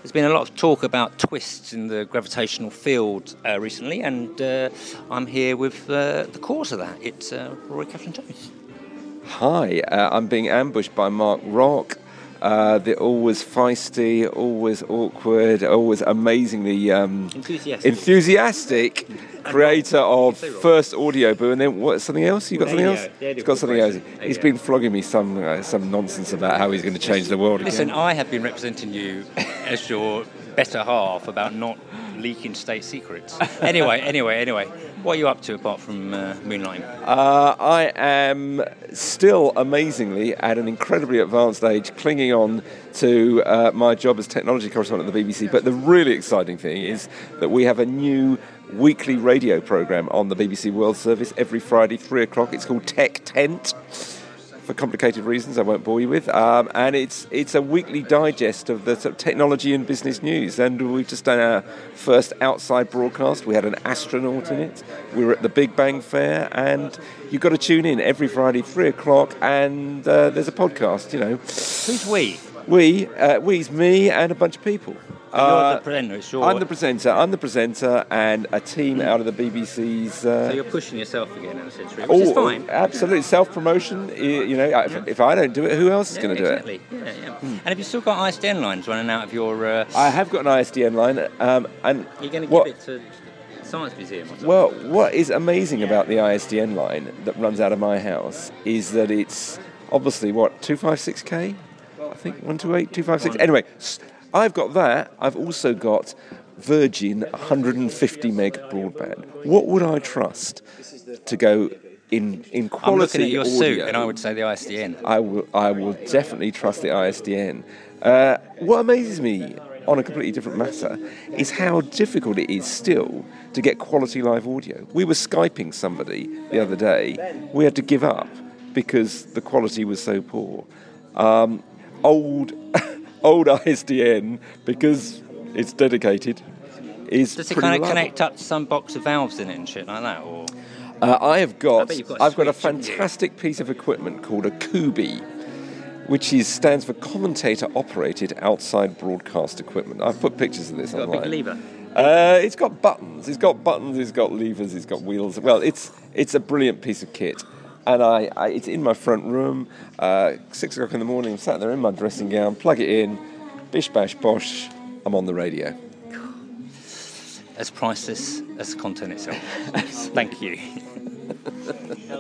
There's been a lot of talk about twists in the gravitational field recently, and I'm here with the cause of that. It's Rory Cellan-Jones. Hi, I'm being ambushed by Mark Rock, the always feisty, always awkward, always amazingly enthusiastic creator of First Audio Boo. And then what? Something else? You got something else? He's got something else. He's been flogging me some nonsense about how he's going to change the world. Listen, again. I have been representing you as your better half about not leaking state secrets. Anyway, what are you up to apart from moonlighting? I am still amazingly at an incredibly advanced age clinging on to my job as technology correspondent at the BBC. But the really exciting thing is that we have a new weekly radio programme on the BBC World Service every Friday, 3 o'clock. It's called Tech Tent. For complicated reasons I won't bore you with, and it's a weekly digest of the sort of technology and business news. And we've just done our first outside broadcast. We had an astronaut in it. We were at the Big Bang Fair, and you've got to tune in every Friday, 3 o'clock, and there's a podcast, you know. Who's we? We's me and a bunch of people. You're the presenter. I'm the presenter, and a team out of the BBC's. So you're pushing yourself again, in a sense, which is fine. Absolutely, self-promotion. You know, if I don't do it, who else is going to do it? Yeah. And have you still got ISDN lines running out of your? I have got an ISDN line, and you're going to give it to Science Museum or something? Well, what is amazing about the ISDN line that runs out of my house is that it's obviously 256K. I think 128, 256. Anyway. I've got that. I've also got Virgin 150 meg broadband. What would I trust to go in quality audio? I'm looking at your suit, and I would say the ISDN. I will definitely trust the ISDN. What amazes me on a completely different matter is how difficult it is still to get quality live audio. We were Skyping somebody the other day. We had to give up because the quality was so poor. Old ISDN, because it's dedicated, is Does it pretty kind of reliable. connect up to some box of valves in it and shit like that? Or I've got a switch, fantastic piece of equipment called a Kubi, which stands for Commentator Operated Outside Broadcast Equipment. I've put pictures of this online. Got a big lever? It's got buttons. It's got levers. It's got wheels. Well, it's a brilliant piece of kit. And it's in my front room, 6 o'clock in the morning, I'm sat there in my dressing gown, plug it in, bish, bash, bosh, I'm on the radio. As priceless as the content itself. Thank you.